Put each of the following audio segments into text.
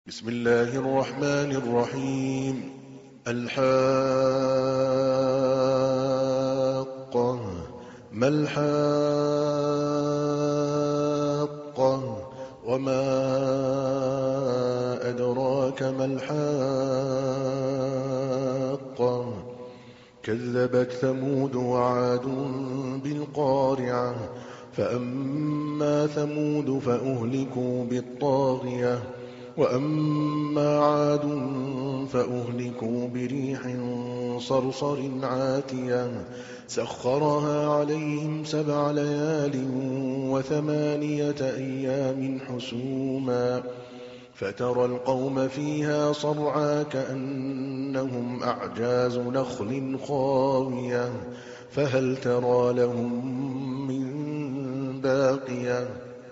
بسم الله الرحمن الرحيم. الحاقة. ما الحاقة وما أدراك ما الحاقة. كذبت ثمود وعاد بالقارعة. فأما ثمود فأهلكوا بالطاغية وأما عاد فأهلكوا بريح صرصر عاتية سخرها عليهم 7 ليال و8 أيام حسوما فترى القوم فيها صرعى كأنهم أعجاز نخل خاوية فهل ترى لهم من باقية.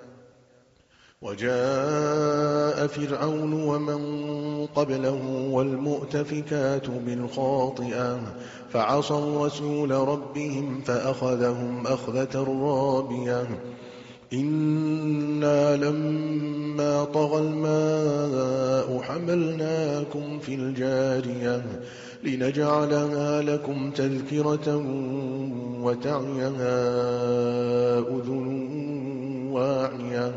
وجاء فرعون ومن قبله والمؤتفكات بالخاطئة فعصوا رسول ربهم فأخذهم أخذة رابية. إنا لما طغى الماء حملناكم في الجارية لنجعلها لكم تذكرة وتعيها أذن واعية.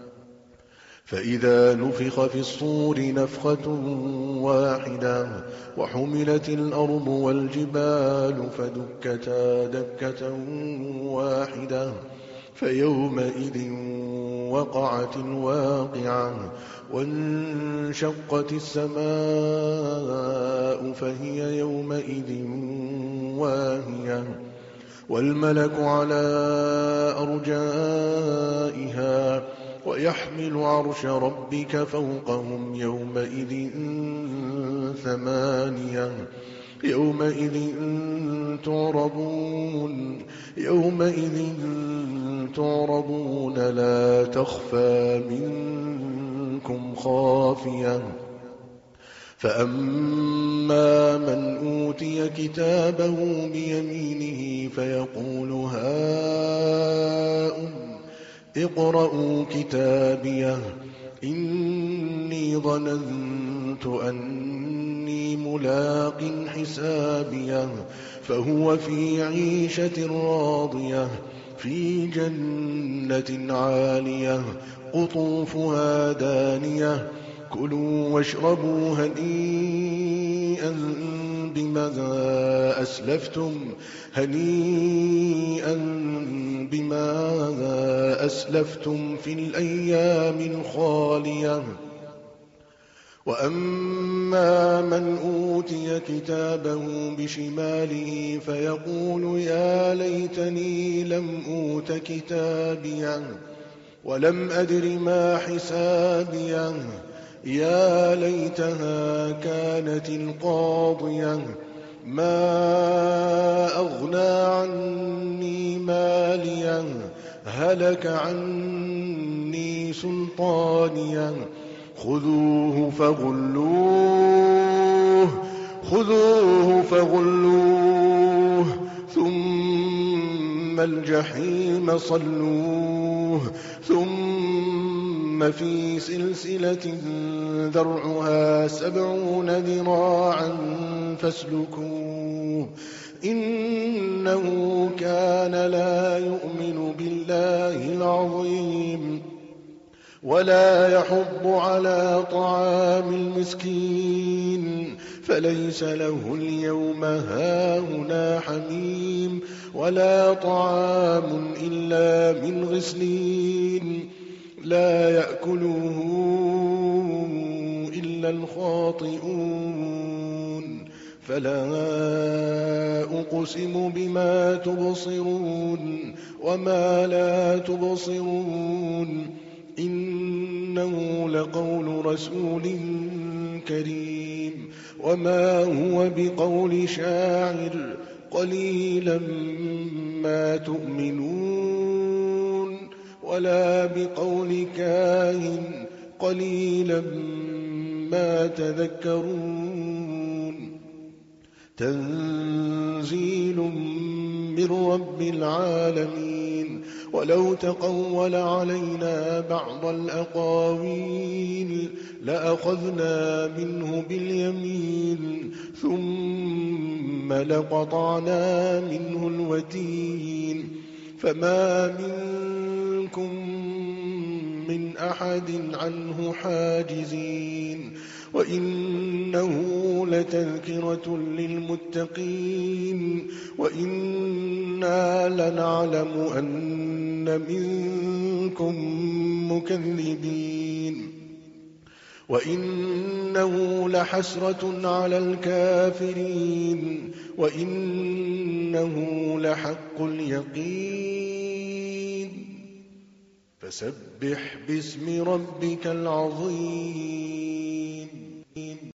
فإذا نفخ في الصور نفخة واحدة وحملت الأرض والجبال فدكتا دكة واحدة فيومئذ وقعت الواقعة وانشقت السماء فهي يومئذ واهية والملك على أرجائها ويحمل عرش ربك فوقهم يومئذ 8 يومئذ تعرضون لا تخفى منكم خافية. فأما من أوتي كتابه بيمينه فيقول هاؤم اقرءوا كتابيه إني ظننت أني ملاق حسابيه فهو في عيشة راضية في جنة عالية قطوفها دانية كلوا واشربوا هنيئا بما أسلفتم في الأيام الخالية. وأما من أوتي كتابه بشماله فيقول يا ليتني لم أوت كتابيه ولم أدر ما حسابيه يا ليتها كانت القاضية ما أغنى عني ماليه هلك عني سلطانيه خذوه فغلوه ثم الجحيم صلوه ثم في سلسلة ذرعها 70 ذراعا فاسلكوه إنه كان لا يؤمن بالله العظيم ولا يحض على طعام المسكين فليس له اليوم هاهنا حميم ولا طعام إلا من غسلين لا يأكله إلا الخاطئون. فلا أقسم بما تبصرون وما لا تبصرون إنه لقول رسول كريم وما هو بقول شاعر قليلا ما تؤمنون ولا بقول كاهن قليلا ما تذكرون. تنزيل من رب العالمين. ولو تقول علينا بعض الأقاويل لأخذنا منه باليمين ثم لقطعنا منه الوتين. فما منكم من أحد عنه حاجزين. وإنه لتذكرة للمتقين وإنا لنعلم أن منكم مكذبين. وإنه لحسرة على الكافرين وإنه لحق اليقين. فسبح باسم ربك العظيم.